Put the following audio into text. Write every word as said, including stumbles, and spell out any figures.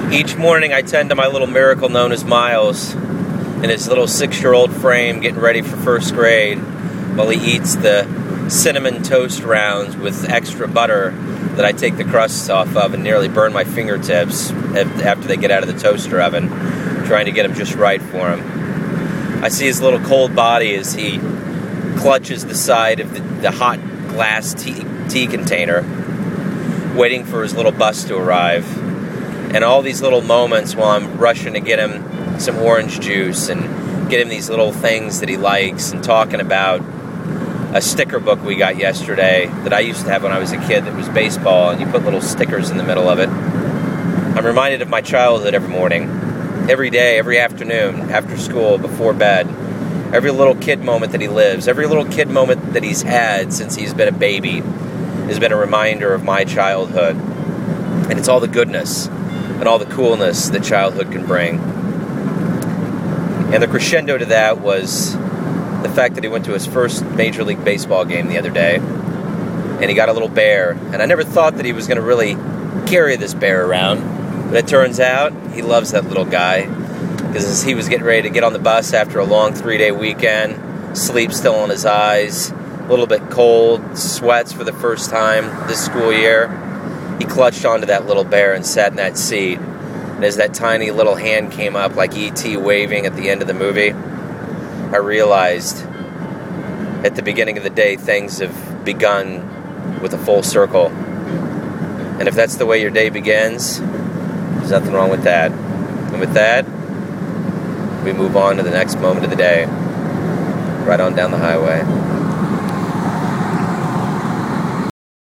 Each morning I tend to my little miracle known as Miles in his little six-year-old frame getting ready for first grade while he eats the cinnamon toast rounds with extra butter that I take the crusts off of and nearly burn my fingertips after they get out of the toaster oven, trying to get them just right for him. I see his little cold body as he clutches the side of the, the hot glass tea, tea container, waiting for his little bus to arrive. And all these little moments while I'm rushing to get him some orange juice and get him these little things that he likes, and talking about a sticker book we got yesterday that I used to have when I was a kid that was baseball, and you put little stickers in the middle of it. I'm reminded of my childhood every morning, every day, every afternoon, after school, before bed. Every little kid moment that he lives, every little kid moment that he's had since he's been a baby has been a reminder of my childhood. And it's all the goodness and all the coolness that childhood can bring. And the crescendo to that was the fact that he went to his first Major League Baseball game the other day, and he got a little bear. And I never thought that he was going to really carry this bear around, but it turns out he loves that little guy, because as he was getting ready to get on the bus after a long three-day weekend, sleep still in his eyes, a little bit cold, sweats for the first time this school year, he clutched onto that little bear and sat in that seat. And as that tiny little hand came up like E T waving at the end of the movie, I realized at the beginning of the day things have begun with a full circle. And if that's the way your day begins, there's nothing wrong with that. And with that, we move on to the next moment of the day, right on down the highway.